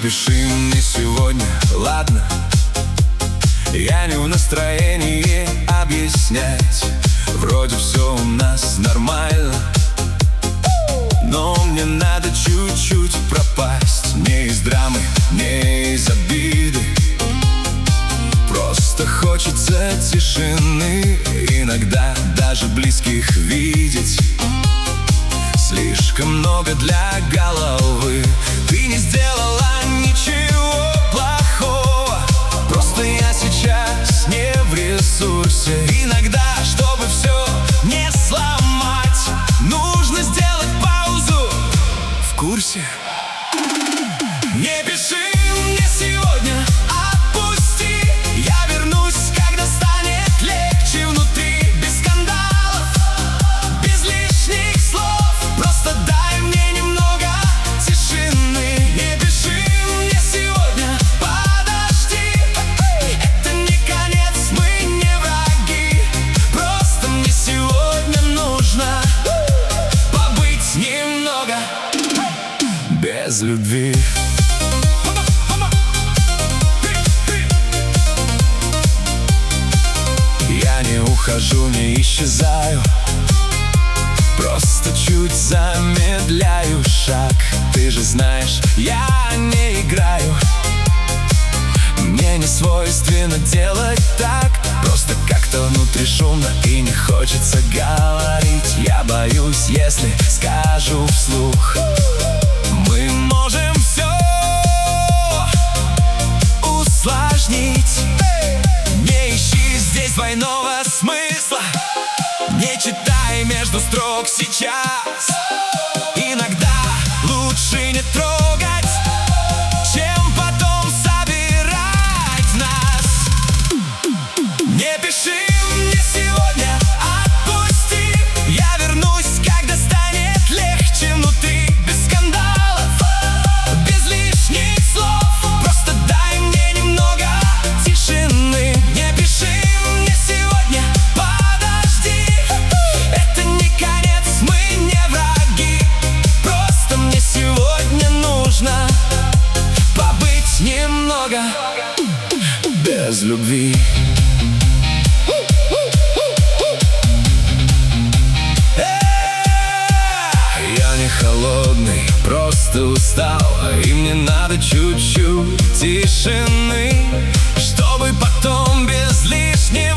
пиши мне сегодня, ладно? Я не в настроении объяснять. Вроде все у нас нормально, но мне надо чуть-чуть пропасть. Не из драмы, не из обиды, просто хочется тишины. Иногда даже близких видеть слишком много для головы. Ты не сделала ничего плохого, просто я сейчас не в ресурсе. Иногда, чтобы все не сломать, нужно сделать паузу. В курсе? Не пиши мне сегодня, отпусти. Я вернусь, когда станет легче внутри. Без скандалов, без лишних слов, просто дай мне немного тишины. Не пиши мне сегодня, подожди. Это не конец, мы не враги. Просто мне сегодня нужно побыть немного без любви. Я не ухожу, не исчезаю, просто чуть замедляю шаг. Ты же знаешь, я не играю, мне не свойственно делать так. Просто как-то внутри шумно и не хочется говорить. Я боюсь, если скажу вслух, мы можем все усложнить. Не ищи здесь двойного смысла, не читай между строк сейчас. Иногда лучше не трогать, чем потом собирать нас. Не пиши мне сегодня, отпусти. Я вернусь, когда станет легче внутри. Без скандалов, без лишних слов, просто дай мне немного тишины. Не пиши мне сегодня, подожди. Это не конец, мы не враги. Просто мне сегодня нужно побыть немного без любви. Я не холодный, просто устал, и мне надо чуть-чуть тишины, чтобы потом без лишнего